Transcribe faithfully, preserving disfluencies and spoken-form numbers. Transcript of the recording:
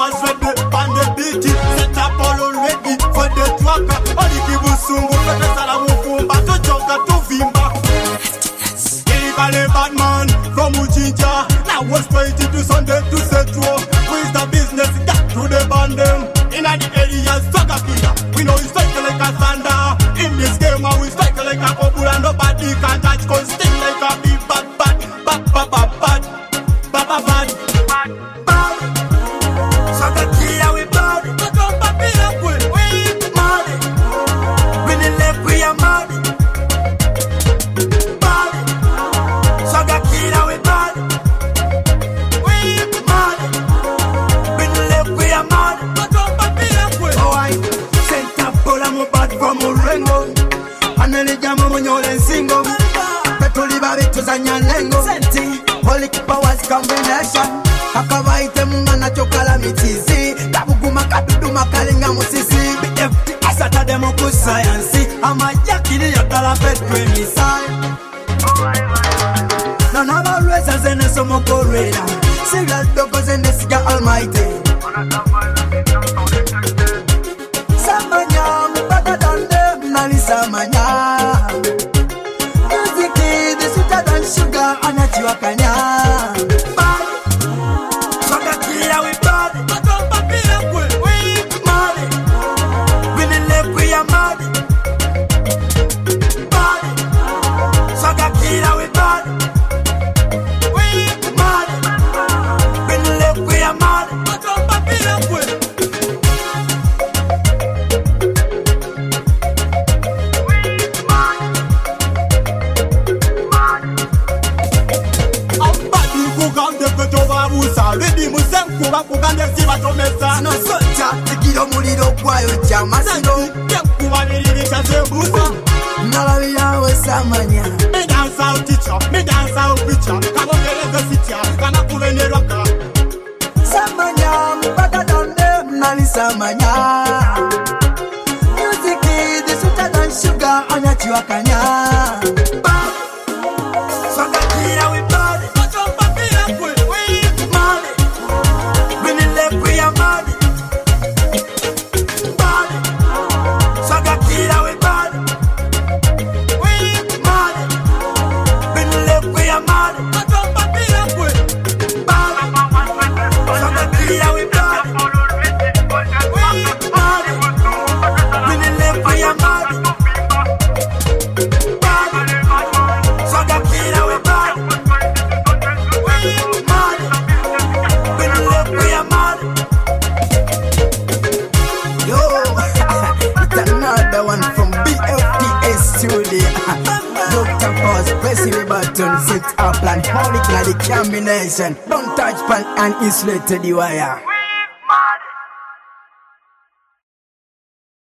was ready, and the beat it. Set up all already for the tracker. Only people soon go to the Salamufumba to Jonga to Vimba. Illegally bad man from Ujinja. Now was waiting to Sunday to Setro. Who is the business got to the bandem? In the area, Saga Killer. We know we strike like a thunder. In this game, we strike like a couple and nobody can touch. Cause sting like a big bad bad bad bad bad bad bad bad bad bad. Saga Killer we bad. But don't back it up with we mad. When the left we are mad. Bad. Saga Killer we bad. We mad. When the left we are mad. Anelijama monyole nsingo Petuli babitu za nyanengo Holy powers combination Akawaite munga na chokala mitizi Kabuguma kaduduma kalinga musisi B F T asata demo ku science Amajakili ya kala petwe misai Nana barweza zene somo korela Sigal doko zene siga almighty Samanya mbada dande Nani samanya Music is sweeter than sugar Anachiwa kanya Bad Saga Killer we bad But don't back it up with we mad When the left we are mad Bad Saga Killer we bad We mad When the left we are mad But don't back it up with Ready musenku bakugande siba tomesa no socha tikiro muliro kwayo chama sino temku babiri chazebusa nalabi yawe samanya me dance out teacher me dance out preacher kabongereza sitia kana kuveneraka samanya mbada dande nali samanya music is sweeter than sugar anachiwa kanya Saga Killer we bad but don't back it up with we are mad. Bad. Saga Killer we bad. We mad. When left we are mad. But don't back it up with bad. Saga Killer we bad. We mad. When left we are mad. Bad. Saga Killer we bad. We mad. When left we are mad. Another one from B F T S Studio. Doctor Pause, press the button, sit up and hold it like the combination. Don't touch pan and insulate the wire.